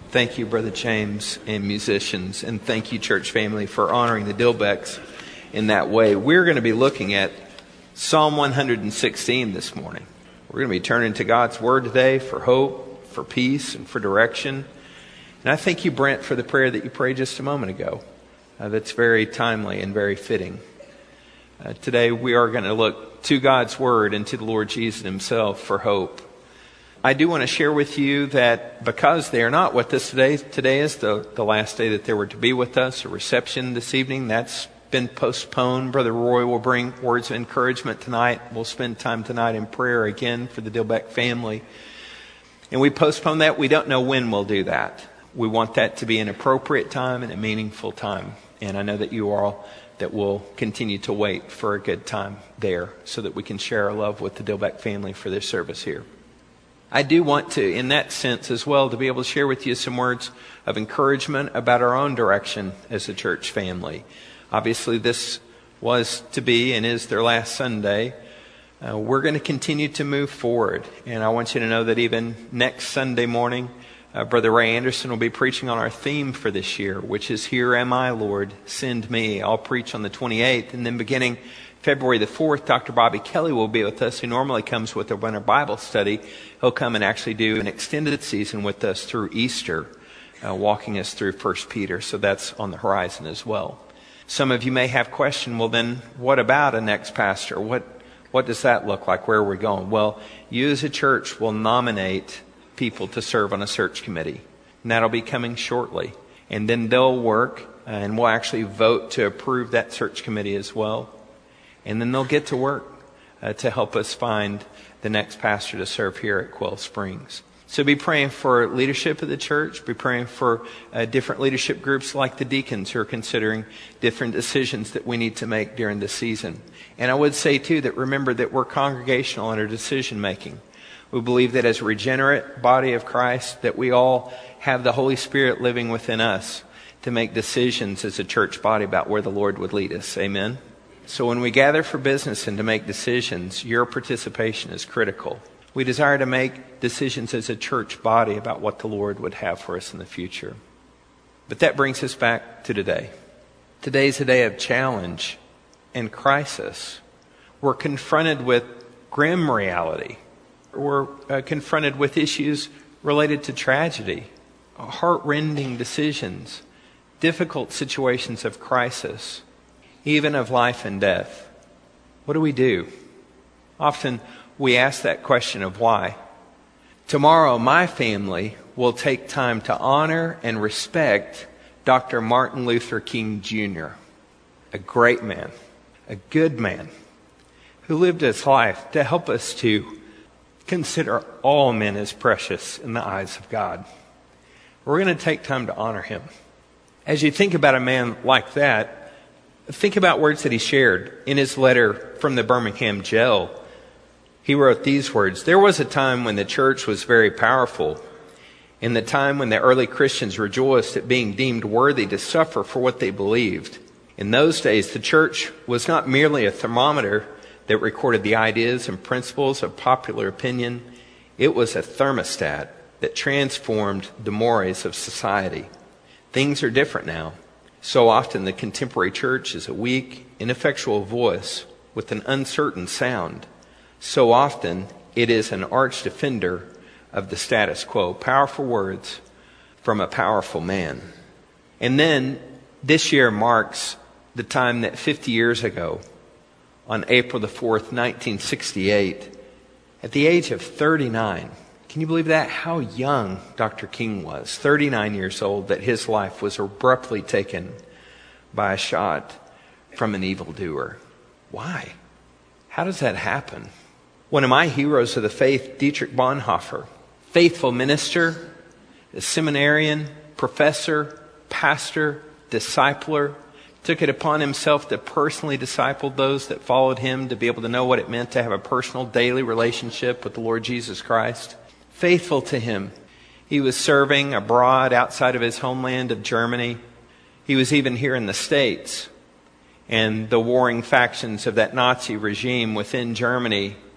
Thank you, Brother James and musicians, and thank you, church family, for honoring the Dilbecks in that way. We're going to be looking at Psalm 116 this morning. We're going to be turning to God's Word today for hope, for peace, and for direction. And I thank you, Brent, for the prayer that you prayed just a moment ago. That's very timely and very fitting. Today we are going to look to God's Word and to the Lord Jesus Himself for hope. I do want to share with you that because they are not with us today is the last day that they were to be with us, a reception this evening. That's been postponed. Brother Roy will bring words of encouragement tonight. We'll spend time tonight in prayer again for the Dilbeck family. And we postpone that. We don't know when we'll do that. We want that to be an appropriate time and a meaningful time. And I know that you all that will continue to wait for a good time there so that we can share our love with the Dilbeck family for their service here. I do want to, in that sense as well, to be able to share with you some words of encouragement about our own direction as a church family. Obviously, this was to be and is their last Sunday. We're going to continue to move forward. And I want you to know that even next Sunday morning, Brother Ray Anderson will be preaching on our theme for this year, which is Here Am I, Lord, Send Me. I'll preach on the 28th. And then beginning February the 4th, Dr. Bobby Kelly will be with us, who normally comes with a winter Bible study. He'll come and actually do an extended season with us through Easter, walking us through 1 Peter. So that's on the horizon as well. Some of you may have questions, well then, what about a next pastor? What does that look like? Where are we going? Well, you as a church will nominate people to serve on a search committee. And that'll be coming shortly. And then they'll work, and we'll actually vote to approve that search committee as well. And then they'll get to work to help us find the next pastor to serve here at Quail Springs. So be praying for leadership of the church. Be praying for different leadership groups like the deacons who are considering different decisions that we need to make during the season. And I would say, too, that remember that we're congregational in our decision making. We believe that as a regenerate body of Christ, that we all have the Holy Spirit living within us to make decisions as a church body about where the Lord would lead us. Amen? So when we gather for business and to make decisions, your participation is critical. We desire to make decisions as a church body about what the Lord would have for us in the future. But that brings us back to today. Today's a day of challenge and crisis. We're confronted with grim reality. We're confronted with issues related to tragedy, heart-rending decisions, difficult situations of crisis, even of life and death. What do we do? Often we ask that question of why. Tomorrow, my family will take time to honor and respect Dr. Martin Luther King Jr., a great man, a good man, who lived his life to help us to consider all men as precious in the eyes of God. We're going to take time to honor him. As you think about a man like that, think about words that he shared in his letter from the Birmingham jail. He wrote these words: "There was a time when the church was very powerful, in the time when the early Christians rejoiced at being deemed worthy to suffer for what they believed. In those days, the church was not merely a thermometer that recorded the ideas and principles of popular opinion. It was a thermostat that transformed the mores of society. Things are different now. So often the contemporary church is a weak, ineffectual voice with an uncertain sound. So often it is an arch defender of the status quo." Powerful words from a powerful man. And then this year marks the time that 50 years ago, on April the 4th, 1968, at the age of 39, can you believe that? How young Dr. King was. 39 years old, that his life was abruptly taken by a shot from an evildoer. Why? How does that happen? One of my heroes of the faith, Dietrich Bonhoeffer, faithful minister, a seminarian, professor, pastor, discipler, took it upon himself to personally disciple those that followed him, to be able to know what it meant to have a personal daily relationship with the Lord Jesus Christ. Faithful to him. He was serving abroad outside of his homeland of Germany. He was even here in the States. And the warring factions of that Nazi regime within Germany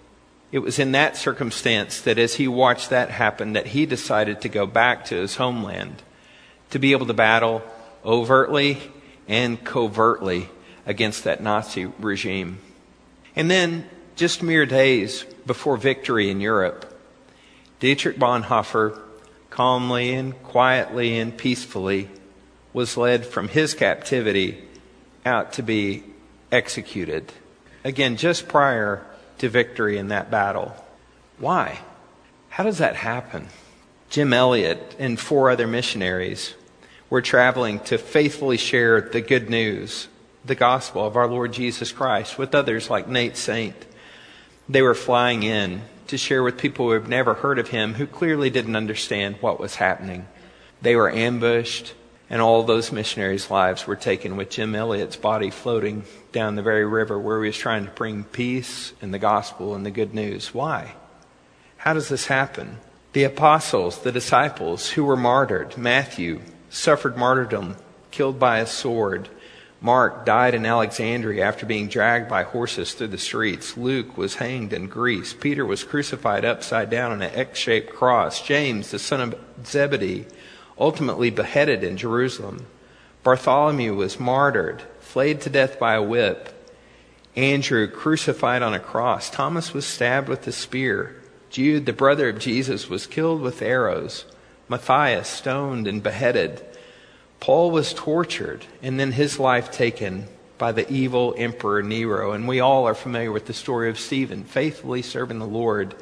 it was in that circumstance that as he watched that happen, that he decided to go back to his homeland to be able to battle overtly and covertly against that Nazi regime. And then, just mere days before victory in Europe, Dietrich Bonhoeffer, calmly and quietly and peacefully, was led from his captivity out to be executed. Again, just prior to victory in that battle. Why? How does that happen? Jim Elliot and 4 other missionaries were traveling to faithfully share the good news, the gospel of our Lord Jesus Christ, with others like Nate Saint. They were flying in to share with people who had never heard of him, who clearly didn't understand what was happening. They were ambushed, and all those missionaries' lives were taken with Jim Elliot's body floating down the very river where he was trying to bring peace and the gospel and the good news. Why? How does this happen? The apostles, the disciples who were martyred, Matthew suffered martyrdom, killed by a sword. Mark died in Alexandria after being dragged by horses through the streets. Luke was hanged in Greece. Peter was crucified upside down on an X-shaped cross. James, the son of Zebedee, ultimately beheaded in Jerusalem. Bartholomew was martyred, flayed to death by a whip. Andrew crucified on a cross. Thomas was stabbed with a spear. Jude, the brother of Jesus, was killed with arrows. Matthias stoned and beheaded. Paul was tortured and then his life taken by the evil Emperor Nero. And we all are familiar with the story of Stephen, faithfully serving the Lord,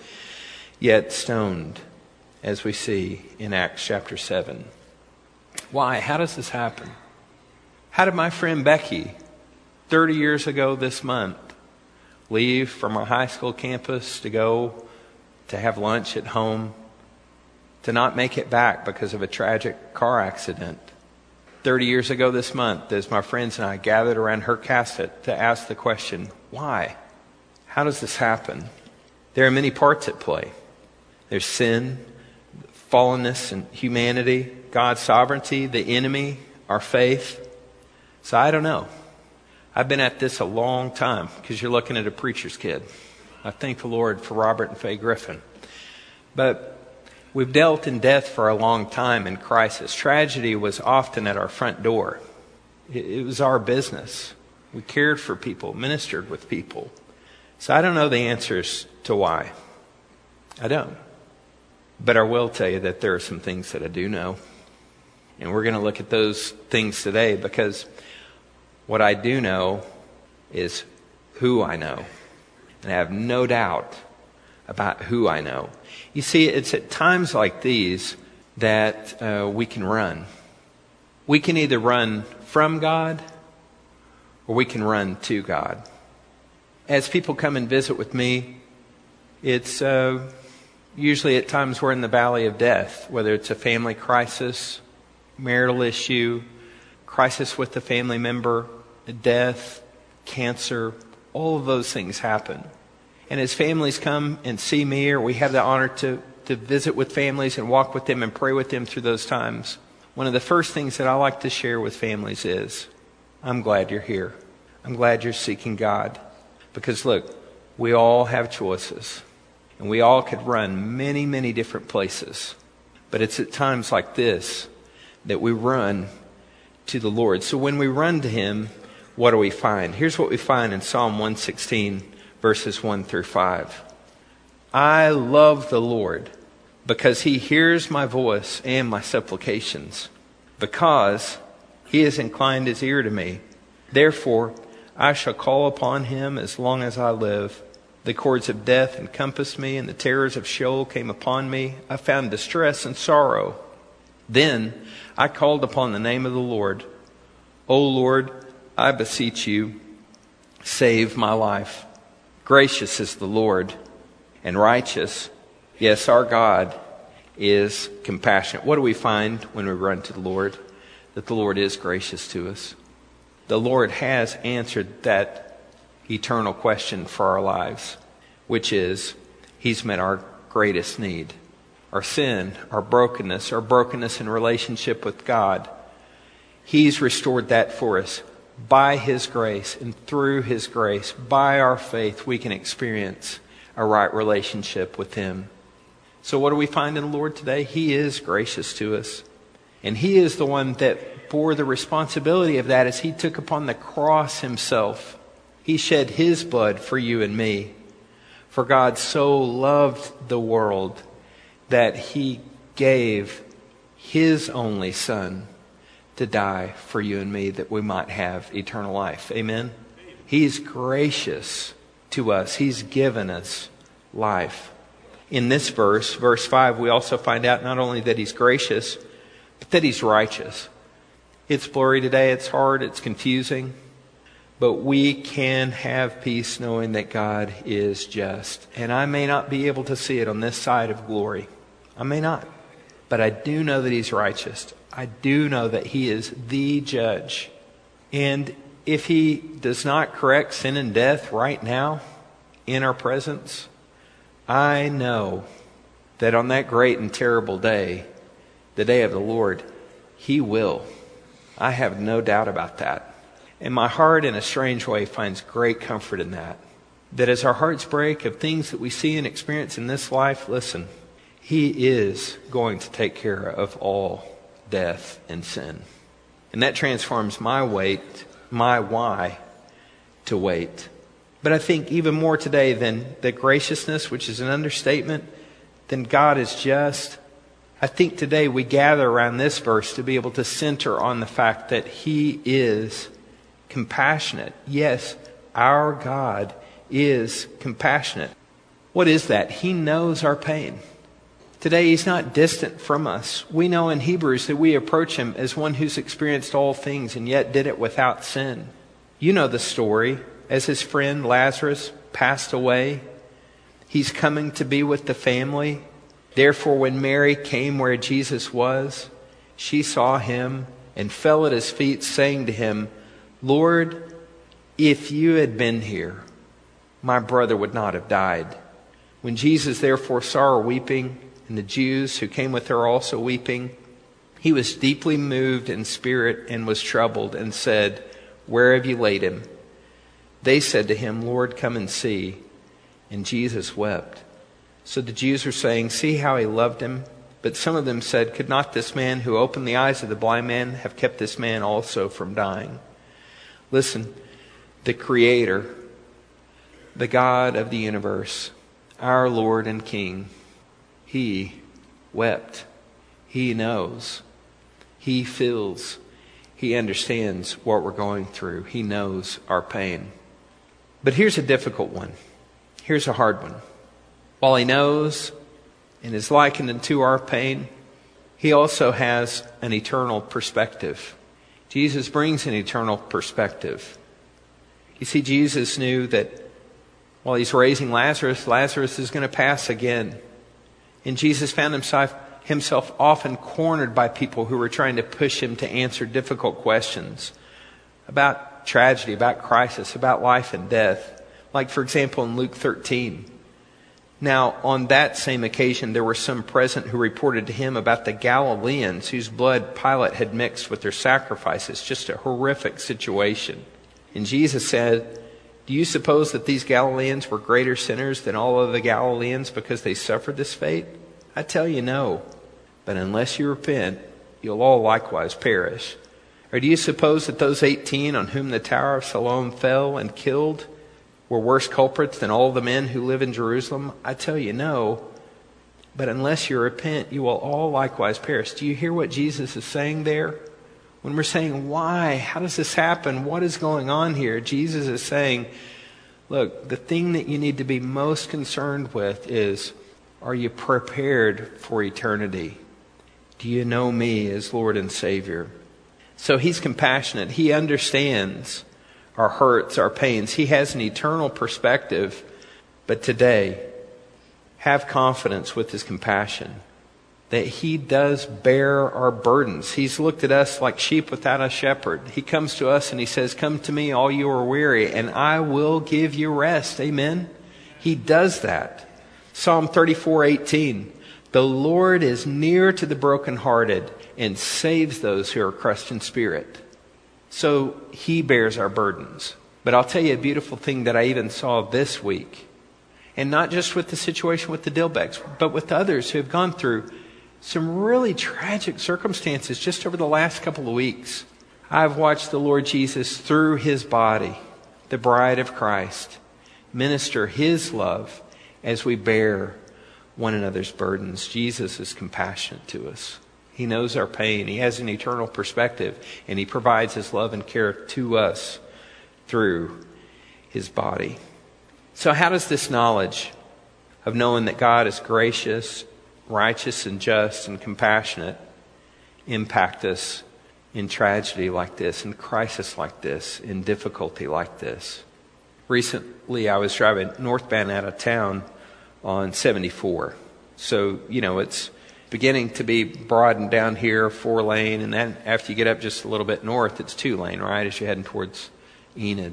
yet stoned, as we see in Acts chapter 7. Why? How does this happen? How did my friend Becky, 30 years ago this month, leave from our high school campus to go to have lunch at home, to not make it back because of a tragic car accident? 30 years ago this month, as my friends and I gathered around her casket to ask the question, why? How does this happen? There are many parts at play. There's sin, fallenness, and humanity, God's sovereignty, the enemy, our faith. So I don't know. I've been at this a long time, because you're looking at a preacher's kid. I thank the Lord for Robert and Faye Griffin. But we've dealt in death for a long time in crisis. Tragedy was often at our front door. It was our business. We cared for people, ministered with people. So I don't know the answers to why. I don't. But I will tell you that there are some things that I do know. And we're going to look at those things today, because what I do know is who I know. And I have no doubt about who I know. You see, it's at times like these that we can run. We can either run from God or we can run to God. As people come and visit with me, it's usually at times we're in the valley of death, whether it's a family crisis, marital issue, crisis with a family member, death, cancer, all of those things happen. And as families come and see me, or we have the honor to visit with families and walk with them and pray with them through those times, one of the first things that I like to share with families is, I'm glad you're here. I'm glad you're seeking God. Because look, we all have choices. And we all could run many, many different places. But it's at times like this that we run to the Lord. So when we run to Him, what do we find? Here's what we find in Psalm 116, verses 1 through 5. I love the Lord because He hears my voice and my supplications, because He has inclined His ear to me. Therefore, I shall call upon Him as long as I live. The cords of death encompassed me, and the terrors of Sheol came upon me. I found distress and sorrow. Then I called upon the name of the Lord. O Lord, I beseech you, save my life. Gracious is the Lord, and righteous. Yes, our God is compassionate. What do we find when we run to the Lord? That the Lord is gracious to us. The Lord has answered that eternal question for our lives, which is, He's met our greatest need. Our sin, our brokenness in relationship with God. He's restored that for us. By His grace and through His grace, by our faith, we can experience a right relationship with Him. So what do we find in the Lord today? He is gracious to us. And He is the one that bore the responsibility of that as He took upon the cross Himself. He shed His blood for you and me. For God so loved the world that He gave His only Son to die for you and me that we might have eternal life. Amen? He's gracious to us. He's given us life. In this verse, verse 5, we also find out not only that He's gracious, but that He's righteous. It's blurry today, it's hard, it's confusing, but we can have peace knowing that God is just. And I may not be able to see it on this side of glory. I may not. But I do know that He's righteous. I do know that He is the judge. And if He does not correct sin and death right now in our presence, I know that on that great and terrible day, the day of the Lord, He will. I have no doubt about that. And my heart, in a strange way, finds great comfort in that. That as our hearts break of things that we see and experience in this life, listen, He is going to take care of all death and sin. And that transforms my why to wait. But I think even more today than the graciousness, which is an understatement, than God is just, I think today we gather around this verse to be able to center on the fact that He is compassionate. Yes, our God is compassionate. What is that? He knows our pain. Today He's not distant from us. We know in Hebrews that we approach Him as one who's experienced all things and yet did it without sin. You know the story. As His friend Lazarus passed away, He's coming to be with the family. Therefore, when Mary came where Jesus was, she saw Him and fell at His feet, saying to Him, Lord, if You had been here, my brother would not have died. When Jesus therefore saw her weeping, and the Jews who came with her also weeping, He was deeply moved in spirit and was troubled, and said, Where have you laid Him? They said to Him, Lord, come and see. And Jesus wept. So the Jews were saying, See how He loved him. But some of them said, Could not this man who opened the eyes of the blind man have kept this man also from dying? Listen, the Creator, the God of the universe, our Lord and King, He wept. He knows. He feels. He understands what we're going through. He knows our pain. But here's a difficult one. Here's a hard one. While He knows and is likened unto our pain, He also has an eternal perspective. Jesus brings an eternal perspective. You see, Jesus knew that while He's raising Lazarus, Lazarus is going to pass again. And Jesus found himself often cornered by people who were trying to push Him to answer difficult questions about tragedy, about crisis, about life and death. Like, for example, in Luke 13. Now, on that same occasion, there were some present who reported to Him about the Galileans whose blood Pilate had mixed with their sacrifices. Just a horrific situation. And Jesus said, Do you suppose that these Galileans were greater sinners than all of the Galileans because they suffered this fate? I tell you, no. But unless you repent, you'll all likewise perish. Or do you suppose that those 18 on whom the Tower of Siloam fell and killed were worse culprits than all the men who live in Jerusalem? I tell you, no. But unless you repent, you will all likewise perish. Do you hear what Jesus is saying there? When we're saying, why? How does this happen? What is going on here? Jesus is saying, look, the thing that you need to be most concerned with is, are you prepared for eternity? Do you know me as Lord and Savior? So He's compassionate. He understands our hurts, our pains. He has an eternal perspective. But today, have confidence with His compassion that He does bear our burdens. He's looked at us like sheep without a shepherd. He comes to us and He says, Come to me, all you are weary, and I will give you rest. Amen? He does that. Psalm 34:18. The Lord is near to the brokenhearted and saves those who are crushed in spirit. So He bears our burdens. But I'll tell you a beautiful thing that I even saw this week. And not just with the situation with the Dilbecks, but with others who have gone through some really tragic circumstances just over the last couple of weeks. I've watched the Lord Jesus through his body, the bride of Christ, minister his love as we bear one another's burdens. Jesus is compassionate to us. He knows our pain. He has an eternal perspective, and he provides his love and care to us through his body. So how does this knowledge of knowing that God is gracious, righteous, and just, and compassionate impact us in tragedy like this, in crisis like this, in difficulty like this? Recently, I was driving northbound out of town on 74. So, it's beginning to be broadened down here, 4-lane, and then after you get up just a little bit north, it's 2-lane, right, as you're heading towards Enid.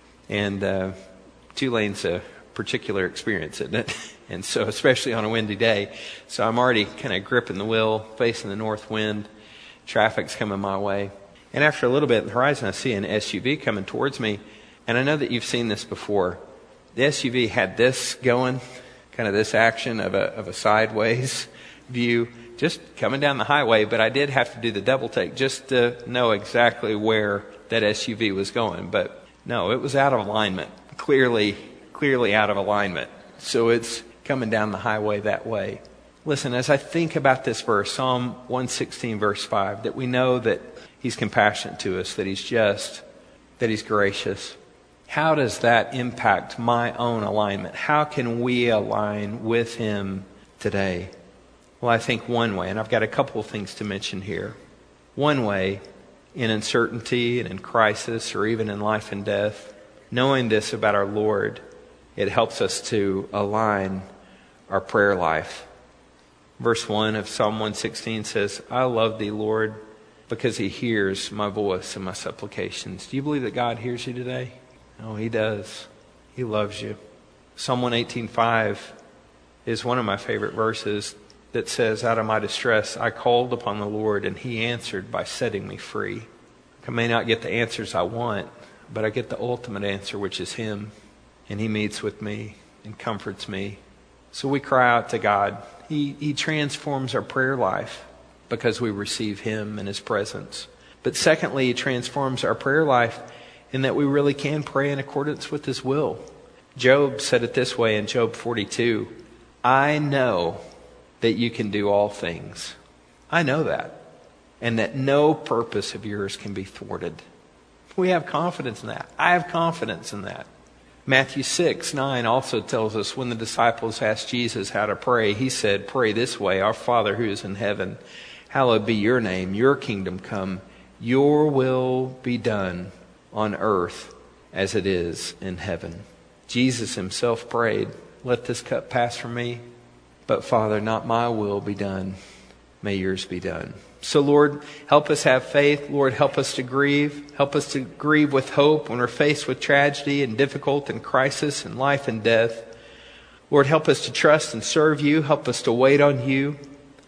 And 2 lanes a particular experience, isn't it? And so, especially on a windy day. So I'm already kind of gripping the wheel, facing the north wind. Traffic's coming my way. And after a little bit in the horizon, I see an SUV coming towards me. And I know that you've seen this before. The SUV had this going, kind of this action of a sideways view, just coming down the highway. But I did have to do the double take just to know exactly where that SUV was going. But no, it was out of alignment. Clearly out of alignment. So it's coming down the highway that way. Listen, as I think about this verse, Psalm 116, verse 5, that we know that he's compassionate to us, that he's just, that he's gracious. How does that impact my own alignment? How can we align with him today? Well, I think one way, and I've got a couple of things to mention here. One way, in uncertainty and in crisis or even in life and death, knowing this about our Lord, it helps us to align our prayer life. Verse 1 of Psalm 116 says, I love thee, Lord, because he hears my voice and my supplications. Do you believe that God hears you today? No, he does. He loves you. Psalm 118:5 is one of my favorite verses that says, out of my distress, I called upon the Lord, and he answered by setting me free. I may not get the answers I want, but I get the ultimate answer, which is him. And he meets with me and comforts me. So we cry out to God. He transforms our prayer life because we receive him and his presence. But secondly, he transforms our prayer life in that we really can pray in accordance with his will. Job said it this way in Job 42, I know that you can do all things. I know that. And that no purpose of yours can be thwarted. We have confidence in that. I have confidence in that. Matthew 6:9 also tells us when the disciples asked Jesus how to pray, he said, pray this way, our Father who is in heaven, hallowed be your name, your kingdom come, your will be done on earth as it is in heaven. Jesus himself prayed, let this cup pass from me, but Father, not my will be done, may yours be done. So Lord, help us have faith. Lord, help us to grieve. Help us to grieve with hope when we're faced with tragedy and difficult and crisis and life and death. Lord, help us to trust and serve you. Help us to wait on you.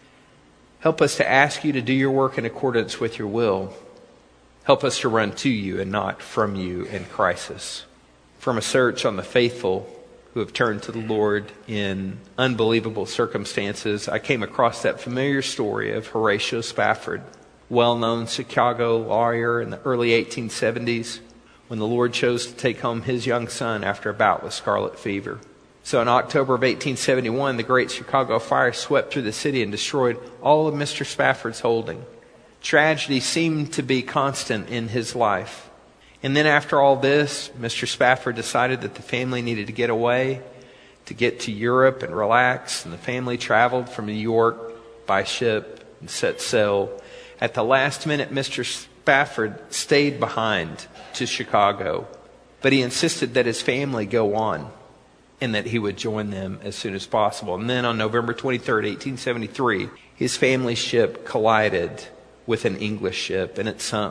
Help us to ask you to do your work in accordance with your will. Help us to run to you and not from you in crisis. From a search on the faithful who have turned to the Lord in unbelievable circumstances, I came across that familiar story of Horatio Spafford, well-known Chicago lawyer in the early 1870s, when the Lord chose to take home his young son after a bout with scarlet fever. So in October of 1871, the Great Chicago Fire swept through the city and destroyed all of Mr. Spafford's holding. Tragedy seemed to be constant in his life. And then after all this, Mr. Spafford decided that the family needed to get away, to get to Europe and relax. And the family traveled from New York by ship and set sail. At the last minute, Mr. Spafford stayed behind to Chicago. But he insisted that his family go on and that he would join them as soon as possible. And then on November 23rd, 1873, his family ship collided with an English ship and it sunk.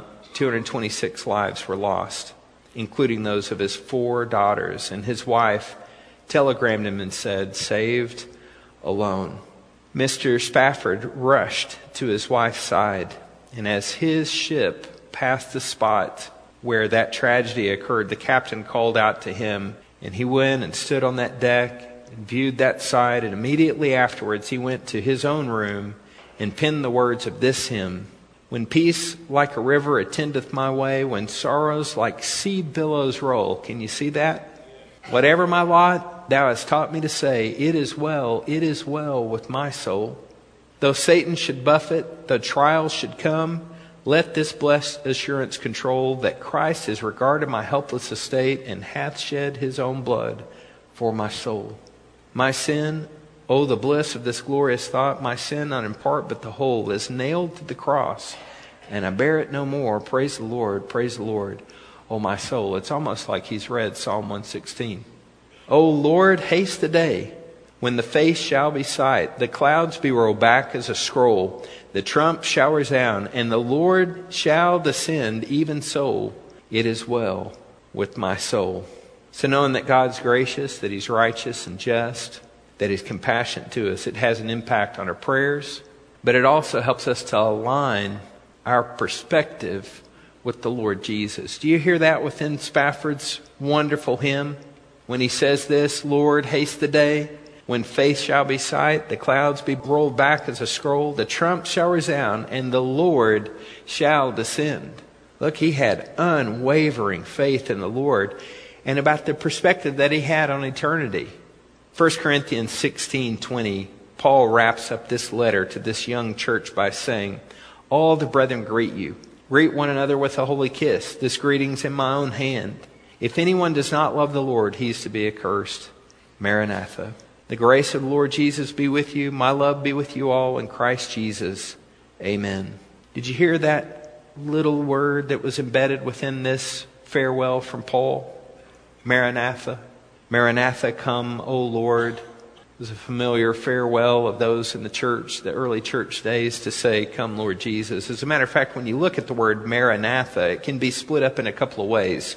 226 lives were lost, including those of his 4 daughters. And his wife telegrammed him and said, saved alone. Mr. Spafford rushed to his wife's side. And as his ship passed the spot where that tragedy occurred, the captain called out to him. And he went and stood on that deck. and viewed that sight, and immediately afterwards he went to his own room and penned the words of this hymn. When peace like a river attendeth my way, when sorrows like sea billows roll. Can you see that? Whatever my lot, thou hast taught me to say, it is well with my soul. Though Satan should buffet, though trials should come, let this blessed assurance control that Christ has regarded my helpless estate and hath shed his own blood for my soul. My sin, oh, the bliss of this glorious thought, my sin not in part but the whole is nailed to the cross, and I bear it no more. Praise the Lord, oh my soul. It's almost like he's read Psalm 116. O Lord, haste the day when the face shall be sight, the clouds be rolled back as a scroll, the trump shall resound, and the Lord shall descend, even so, it is well with my soul. So knowing that God's gracious, that he's righteous and just, that he's compassionate to us, it has an impact on our prayers, but it also helps us to align our perspective with the Lord Jesus. Do you hear that within Spafford's wonderful hymn? When he says this, Lord, haste the day when faith shall be sight, the clouds be rolled back as a scroll, the trump shall resound, and the Lord shall descend. Look, he had unwavering faith in the Lord and about the perspective that he had on eternity. 1 Corinthians 16:20, Paul wraps up this letter to this young church by saying, all the brethren greet you. Greet one another with a holy kiss. This greeting's in my own hand. If anyone does not love the Lord, he is to be accursed. Maranatha. The grace of the Lord Jesus be with you. My love be with you all in Christ Jesus. Amen. Did you hear that little word that was embedded within this farewell from Paul? Maranatha. Maranatha, come, O Lord. It was a familiar farewell of those in the church, the early church days, to say, come, Lord Jesus. As a matter of fact, when you look at the word Maranatha, it can be split up in a couple of ways.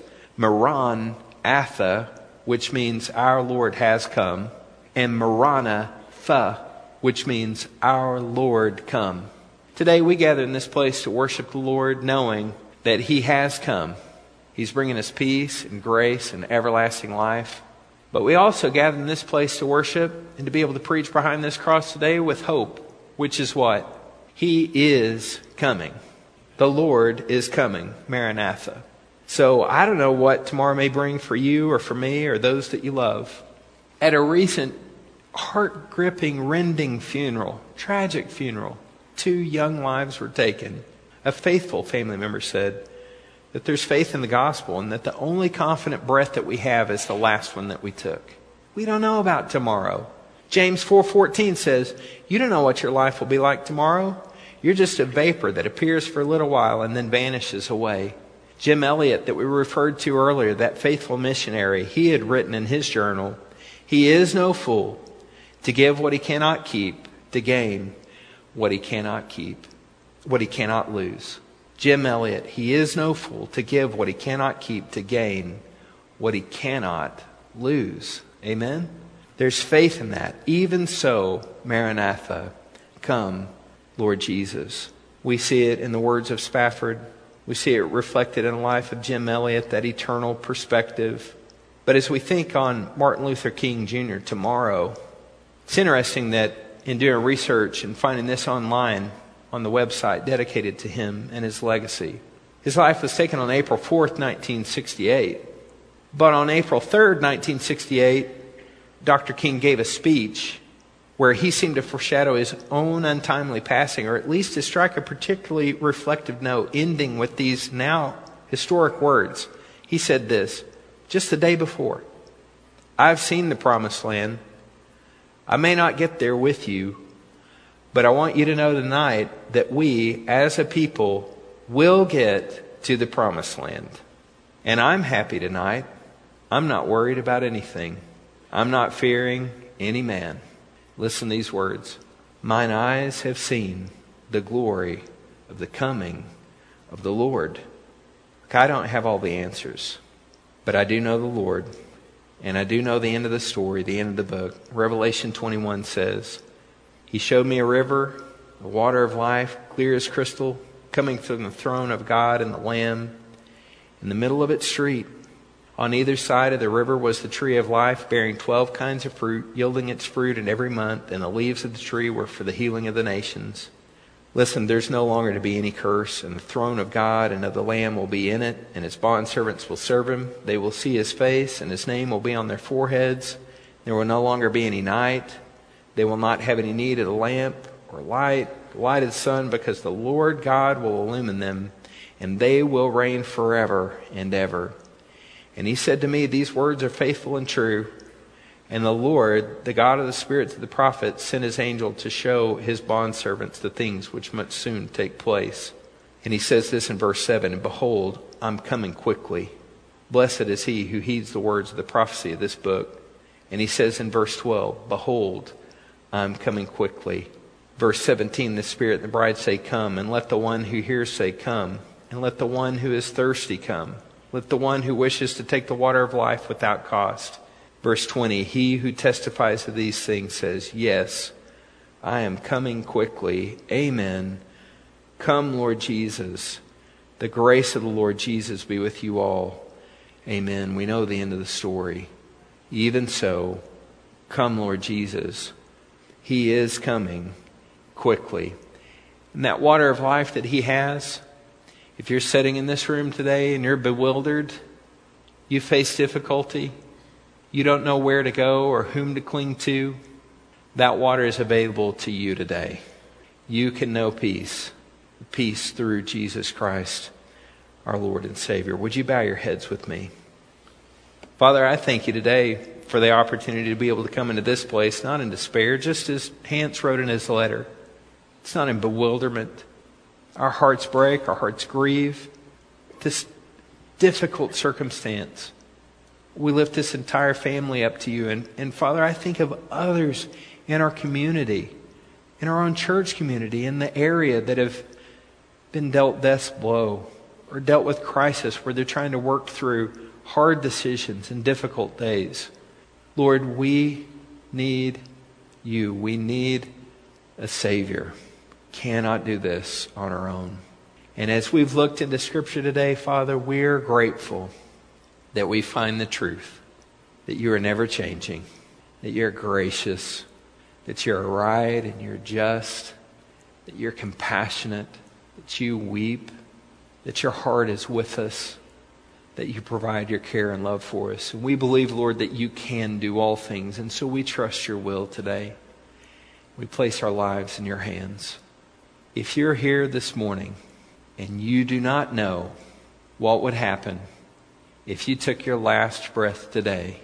Maranatha, which means our Lord has come, and Maranatha, which means our Lord come. Today we gather in this place to worship the Lord, knowing that he has come. He's bringing us peace and grace and everlasting life. But we also gather in this place to worship and to be able to preach behind this cross today with hope, which is what? He is coming. The Lord is coming. Maranatha. So I don't know what tomorrow may bring for you or for me or those that you love. At a recent heart-gripping, rending funeral, tragic funeral, 2 young lives were taken. A faithful family member said that there's faith in the gospel and that the only confident breath that we have is the last one that we took. We don't know about tomorrow. James 4:14 says, you don't know what your life will be like tomorrow. You're just a vapor that appears for a little while and then vanishes away. Jim Elliot, that we referred to earlier, that faithful missionary, he had written in his journal, he is no fool to give what he cannot keep, to gain what he cannot keep, what he cannot lose. Jim Elliot, he is no fool to give what he cannot keep, to gain what he cannot lose. Amen? There's faith in that. Even so, Maranatha, come, Lord Jesus. We see it in the words of Spafford. We see it reflected in the life of Jim Elliot, that eternal perspective. But as we think on Martin Luther King Jr. tomorrow, it's interesting that in doing research and finding this online on the website dedicated to him and his legacy, his life was taken on April 4th, 1968. But on April 3rd, 1968, Dr. King gave a speech where he seemed to foreshadow his own untimely passing, or at least to strike a particularly reflective note, ending with these now historic words. He said this, just the day before, I've seen the promised land. I may not get there with you, but I want you to know tonight that we, as a people, will get to the promised land. And I'm happy tonight. I'm not worried about anything. I'm not fearing any man. Listen to these words. Mine eyes have seen the glory of the coming of the Lord. Look, I don't have all the answers, but I do know the Lord. And I do know the end of the story, the end of the book. Revelation 21 says, He showed me a river, the water of life, clear as crystal, coming from the throne of God and the Lamb. In the middle of its street, On either side of the river was the tree of life, bearing 12 kinds of fruit, yielding its fruit in every month, and the leaves of the tree were for the healing of the nations. Listen, there's no longer to be any curse, and the throne of God and of the Lamb will be in it, and his bondservants will serve him. They will see his face, and his name will be on their foreheads. There will no longer be any night. They will not have any need of the lamp or light, the light of the sun, because the Lord God will illumine them, and they will reign forever and ever. And he said to me, these words are faithful and true. And the Lord, the God of the spirits of the prophets, sent his angel to show his bondservants the things which must soon take place. And he says this in verse 7, and behold, I'm coming quickly. Blessed is he who heeds the words of the prophecy of this book. And he says in verse 12, behold, I'm coming quickly. Verse 17, the Spirit and the bride say, come. And let the one who hears say, come. And let the one who is thirsty come. Let the one who wishes to take the water of life without cost. Verse 20, he who testifies to these things says, yes, I am coming quickly. Amen. Come, Lord Jesus. The grace of the Lord Jesus be with you all. Amen. We know the end of the story. Even so, come, Lord Jesus. He is coming quickly. And that water of life that he has, if you're sitting in this room today and you're bewildered, you face difficulty, you don't know where to go or whom to cling to, that water is available to you today. You can know peace through Jesus Christ, our Lord and Savior. Would you bow your heads with me? Father, I thank you today for the opportunity to be able to come into this place, not in despair, just as Hans wrote in his letter. It's not in bewilderment. Our hearts break, our hearts grieve. This difficult circumstance. We lift this entire family up to you. And Father, I think of others in our community, in our own church community, in the area that have been dealt death's blow or dealt with crisis where they're trying to work through hard decisions and difficult days. Lord, we need you. We need a Savior. Cannot do this on our own. And as we've looked into Scripture today, Father, we're grateful that we find the truth, that you are never changing, that you're gracious, that you're right and you're just, that you're compassionate, that you weep, that your heart is with us, that you provide your care and love for us. And we believe, Lord, that you can do all things. And so we trust your will today. We place our lives in your hands. If you're here this morning and you do not know what would happen if you took your last breath today,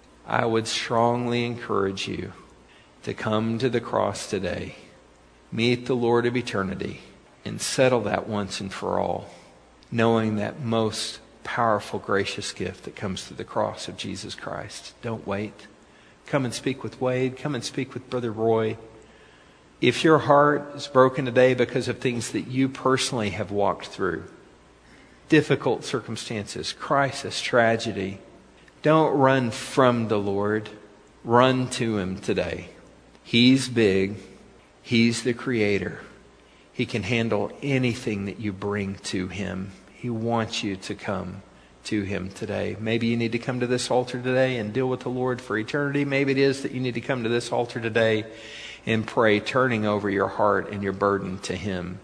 I would strongly encourage you to come to the cross today, meet the Lord of eternity, and settle that once and for all, knowing that most powerful, gracious gift that comes through the cross of Jesus Christ. Don't wait. Come and speak with Wade. Come and speak with Brother Roy. If your heart is broken today because of things that you personally have walked through, difficult circumstances, crisis, tragedy, don't run from the Lord. Run to him today. He's big. He's the Creator. He can handle anything that you bring to him. He wants you to come to him today. Maybe you need to come to this altar today and deal with the Lord for eternity. Maybe it is that you need to come to this altar today and pray, turning over your heart and your burden to him.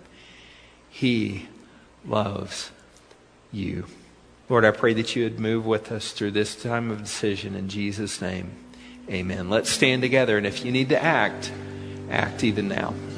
He loves you. Lord, I pray that you would move with us through this time of decision in Jesus' name. Amen. Let's stand together, and if you need to act even now.